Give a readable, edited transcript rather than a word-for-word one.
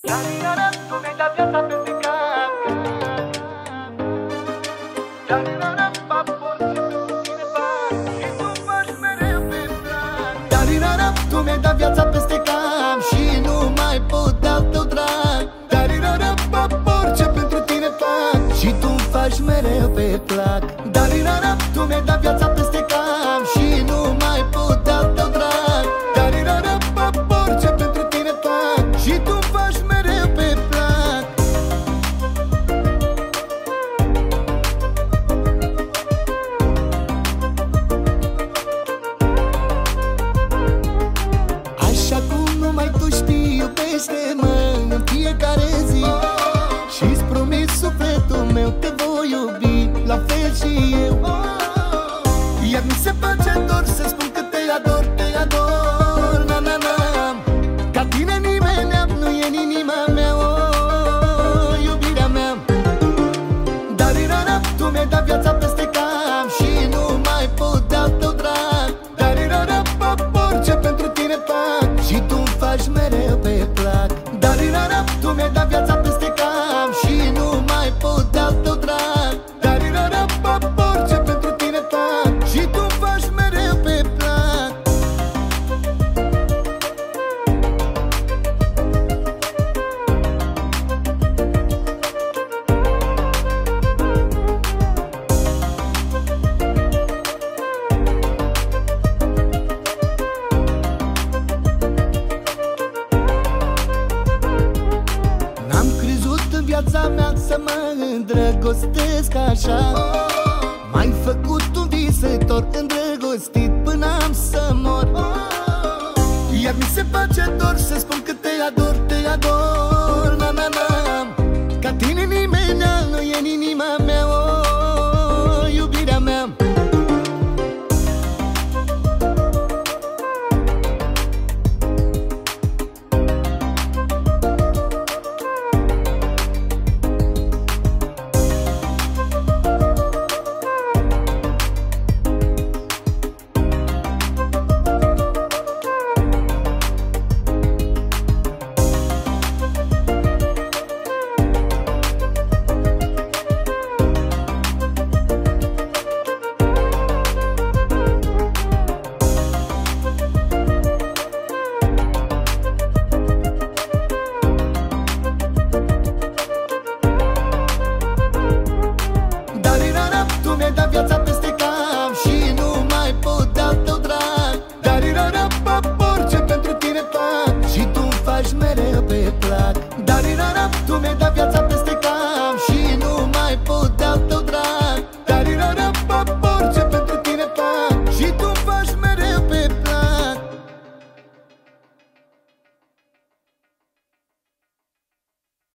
Dar-i-ra-ra, tu mi-ai dat viața peste cap. Dar-i-ra-ra, fac orice pentru tine fac și tu faci mereu pe plan. Dar-i-ra-ra, tu mi-ai dat viața peste cap și nu mai pot de-al tău drag. Dar-i-ra-ra, fac orice pentru tine fac și tu faci mereu pe plac. Dar-i-ra-ra, tu mi-ai dat viața peste cap și nu mai pot de-al tău drag. Dar-i-ra-ra, fac orice pentru tine fac și tu faci mereu pe plac. Așa cum numai tu știi, iubește-mă în fiecare zi și-ți promit sufletul meu, te voi iubi la fel și eu. Iar mi se face dor să spun că te ador, te ador, na na na. Ca tine nimeni nu e în inima mea, oh, iubirea mea. Dar-i-ra-ra, tu mi-ai dat viața peste cap și nu mai pot de-al tău drag. Dar-i-ra-ra, fac orice pentru tine fac și tu faci mereu pe plac. Dar-i-ra-ra, tu mi-ai dat viața peste cap și nu mai pot de-al tău drag. Dar-i-ra-ra, fac orice pentru tine fac și tu faci mereu pe plac. N-am crezut în viața mea să mă îndrăgostesc așa. M-ai făcut un visător îndrăgostit până am să mor. Iar mi se face dor să spun că te ador, na na na. Ca tine nimeni nu e în inima mea, oh.